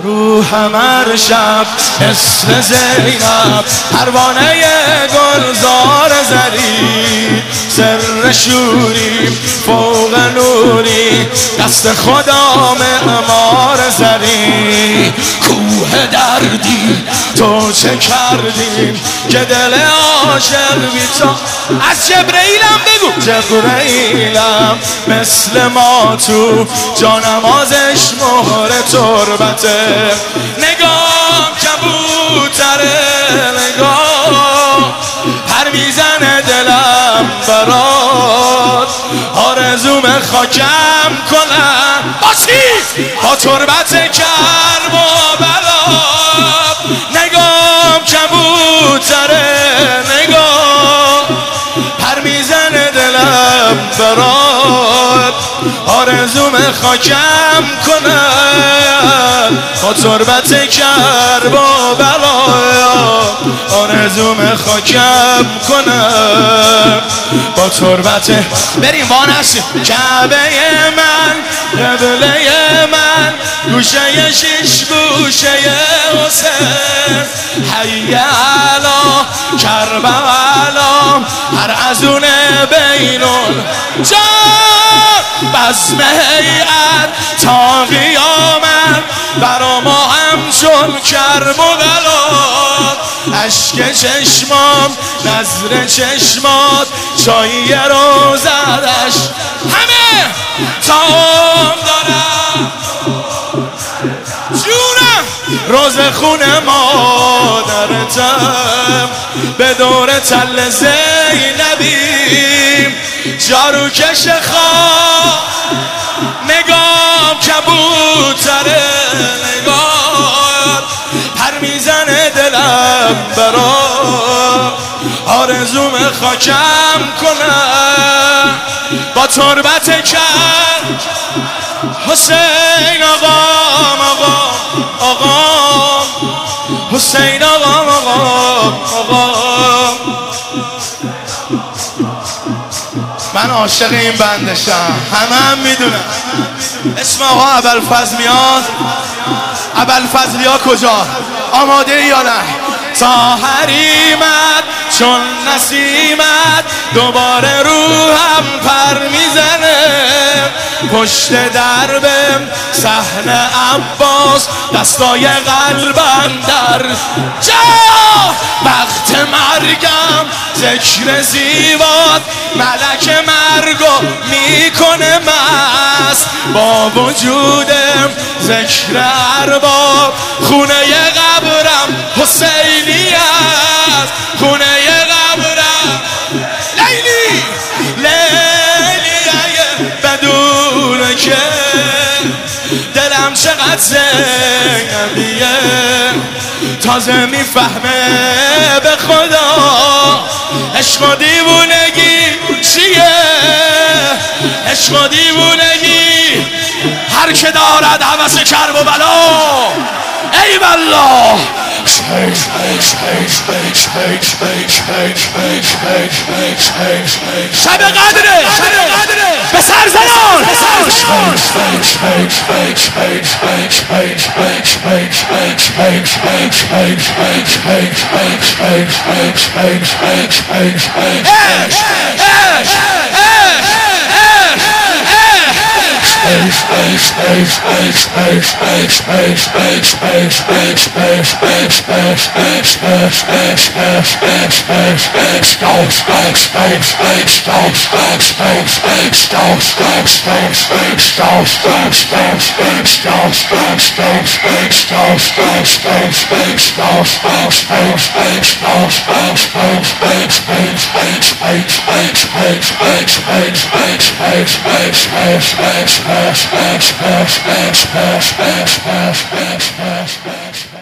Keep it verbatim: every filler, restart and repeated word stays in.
روحم هر شب مثل زینب پروانه گلزار زری، سر شوری فوق نوری دست خدا معمار زری. کوه دردی تو چه کردی که دل عاشق بی تو. از جبرئیلم بگو. جبرئیلم مثل ما تو جانمازش مهر تربته. نگاه کبوتره نگاه پر میزنه دلم برات، آرزوم خاکم کنم باشی با تربت کرب و بلا. نگاه کبوتره نگاه پر میزنه دلم برات، آرزوم خاکم کنم با تربت کرب و بلا. آرزوم خاکم کنم با تربت. بریم وانش. کعبه من قبله من گوشه شش گوشه حسین، حی علی کربلا هر ازون بینون جان بزم هیئت تا قیامت برا ما همچون کربلا. اشک چشمام نظر چشمات چایی روزدش همه تام دارم جونم. روز خونه مادرتم به دور تل زینبیم، جارو کش خواه نگام کبوتره نگام پر میزنه دلم برا، آرزوم خاکم کنم با تربت کرد حسین. آقام آقام آقام حسین آقام آقام آقام. من عاشق این بندشم، همه هم میدونم. اسم آقا ابوالفضل میاد. ابوالفضل ها کجا؟ آماده یا نه؟ تا حریمت چون نسیمت دوباره روحم پر میزنه، پشت دربم صحنه عباس دستای قلبم در جا. وقت مرگم ذکر زیبات ملک مرگو میکنه مست، با وجودم ذکر ارباب خونه قبرم حسینی است. خونه قبرم لیلی لیلی بدون که دلم چقدر زینبیه، تازه میفهمه به خدا عشق و دیوونگی چیه. عشق و دیوونگی هر که دارد هوس کرب و بلا. ای والله شب قدره به سر زنان. Smash, smash, smash, smash, smash, smash, smash, smash, smash, smash.